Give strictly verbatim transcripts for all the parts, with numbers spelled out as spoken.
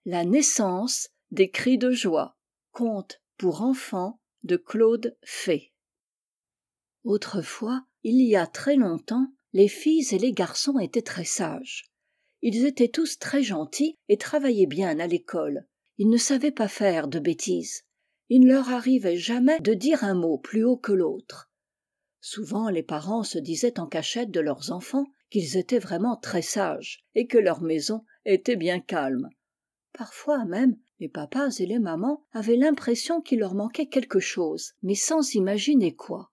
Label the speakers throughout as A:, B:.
A: La naissance des cris de joie. Conte pour enfants de Claude Fay. Autrefois, il y a très longtemps, les filles et les garçons étaient très sages. Ils étaient tous très gentils et travaillaient bien à l'école. Ils ne savaient pas faire de bêtises. Il ne leur arrivait jamais de dire un mot plus haut que l'autre. Souvent, les parents se disaient en cachette de leurs enfants qu'ils étaient vraiment très sages et que leur maison était bien calme. Parfois même, les papas et les mamans avaient l'impression qu'il leur manquait quelque chose, mais sans imaginer quoi.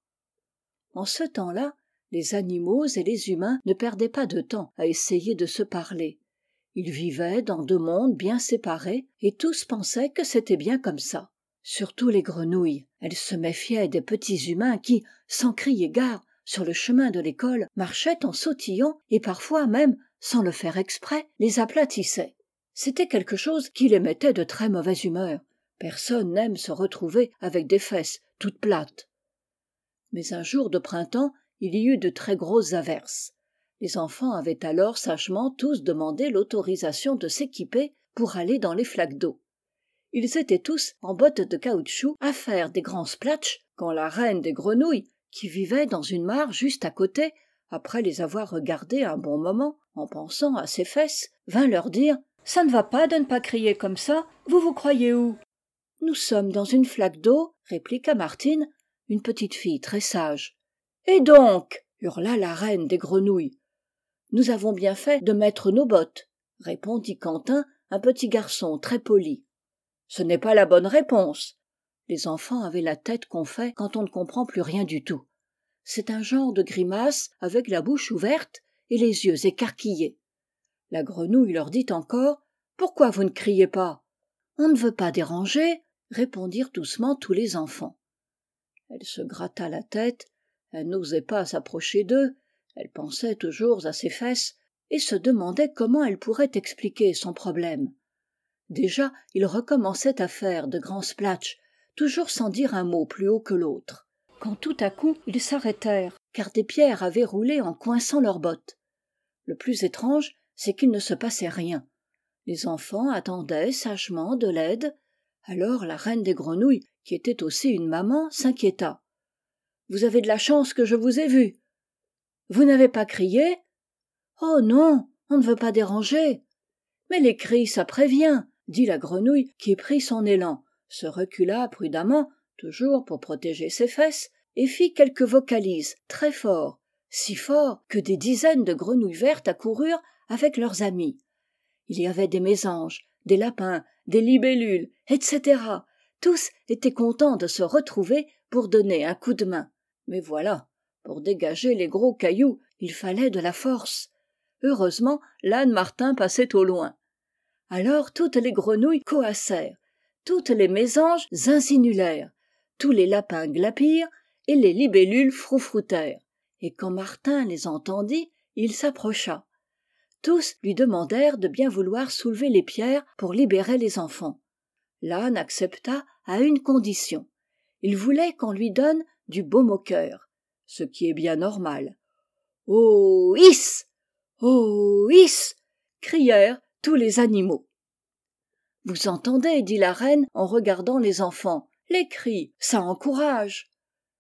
A: En ce temps-là, les animaux et les humains ne perdaient pas de temps à essayer de se parler. Ils vivaient dans deux mondes bien séparés et tous pensaient que c'était bien comme ça. Surtout les grenouilles. Elles se méfiaient des petits humains qui, sans crier gare, sur le chemin de l'école, marchaient en sautillant et parfois même, sans le faire exprès, les aplatissaient. C'était quelque chose qui les mettait de très mauvaise humeur. Personne n'aime se retrouver avec des fesses toutes plates. Mais un jour de printemps, il y eut de très grosses averses. Les enfants avaient alors sagement tous demandé l'autorisation de s'équiper pour aller dans les flaques d'eau. Ils étaient tous en bottes de caoutchouc à faire des grands splatchs quand la reine des grenouilles, qui vivait dans une mare juste à côté, après les avoir regardés un bon moment, en pensant à ses fesses, vint leur dire « Ça ne va pas de ne pas crier comme ça, vous vous croyez où ?»« Nous sommes dans une flaque d'eau, » répliqua Martine, une petite fille très sage. « Et donc ?» hurla la reine des grenouilles. « Nous avons bien fait de mettre nos bottes, » répondit Quentin, un petit garçon très poli. « Ce n'est pas la bonne réponse. » Les enfants avaient la tête qu'on fait quand on ne comprend plus rien du tout. C'est un genre de grimace avec la bouche ouverte et les yeux écarquillés. La grenouille leur dit encore « Pourquoi vous ne criez pas ?»« On ne veut pas déranger, » répondirent doucement tous les enfants. Elle se gratta la tête, elle n'osait pas s'approcher d'eux, elle pensait toujours à ses fesses et se demandait comment elle pourrait expliquer son problème. Déjà, il recommençait à faire de grands splatchs, toujours sans dire un mot plus haut que l'autre, quand tout à coup ils s'arrêtèrent, car des pierres avaient roulé en coinçant leurs bottes. Le plus étrange, c'est qu'il ne se passait rien. Les enfants attendaient sagement de l'aide. Alors la reine des grenouilles, qui était aussi une maman, s'inquiéta. « Vous avez de la chance que je vous ai vu. Vous n'avez pas crié ?»« Oh non, on ne veut pas déranger. »« Mais les cris, ça prévient, » dit la grenouille qui prit son élan, se recula prudemment, toujours pour protéger ses fesses, et fit quelques vocalises très fort, si fort que des dizaines de grenouilles vertes accoururent avec leurs amis. Il y avait des mésanges, des lapins, des libellules, et cetera. Tous étaient contents de se retrouver pour donner un coup de main. Mais voilà, pour dégager les gros cailloux, il fallait de la force. Heureusement, l'âne Martin passait au loin. Alors toutes les grenouilles coassèrent, toutes les mésanges zinzinulèrent, tous les lapins glapirent et les libellules froufroutèrent. Et quand Martin les entendit, il s'approcha. Tous lui demandèrent de bien vouloir soulever les pierres pour libérer les enfants. L'âne accepta à une condition. Il voulait qu'on lui donne du baume au cœur, ce qui est bien normal. « Oh, hiss ! Oh, hiss !» crièrent tous les animaux. « Vous entendez, » dit la reine en regardant les enfants, « les cris, ça encourage. »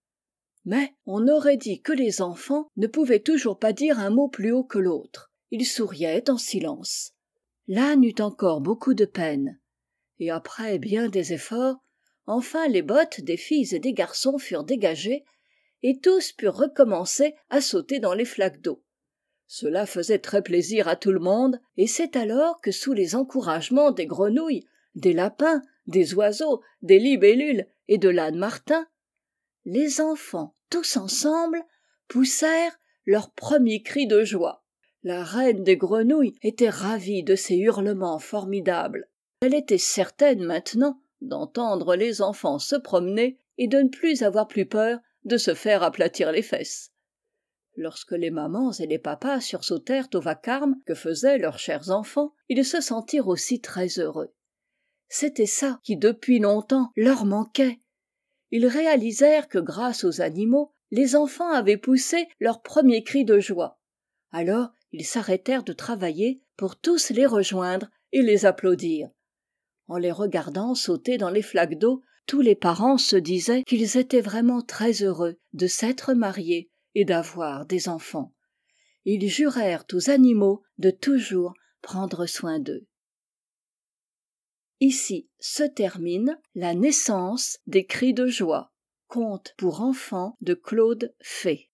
A: Mais on aurait dit que les enfants ne pouvaient toujours pas dire un mot plus haut que l'autre. Ils souriaient en silence. L'âne eut encore beaucoup de peine. Et après bien des efforts, enfin les bottes des filles et des garçons furent dégagées et tous purent recommencer à sauter dans les flaques d'eau. Cela faisait très plaisir à tout le monde, et c'est alors que sous les encouragements des grenouilles, des lapins, des oiseaux, des libellules et de l'âne Martin, les enfants, tous ensemble, poussèrent leur premier cri de joie. La reine des grenouilles était ravie de ces hurlements formidables. Elle était certaine maintenant d'entendre les enfants se promener et de ne plus avoir plus peur de se faire aplatir les fesses. Lorsque les mamans et les papas sursautèrent au vacarme que faisaient leurs chers enfants, ils se sentirent aussi très heureux. C'était ça qui depuis longtemps leur manquait. Ils réalisèrent que grâce aux animaux, les enfants avaient poussé leur premier cri de joie. Alors ils s'arrêtèrent de travailler pour tous les rejoindre et les applaudir. en les regardant sauter dans les flaques d'eau, tous les parents se disaient qu'ils étaient vraiment très heureux de s'être mariés et d'avoir des enfants. Et ils jurèrent aux animaux de toujours prendre soin d'eux. Ici se termine La naissance des cris de joie, conte pour enfants de Claude Fay.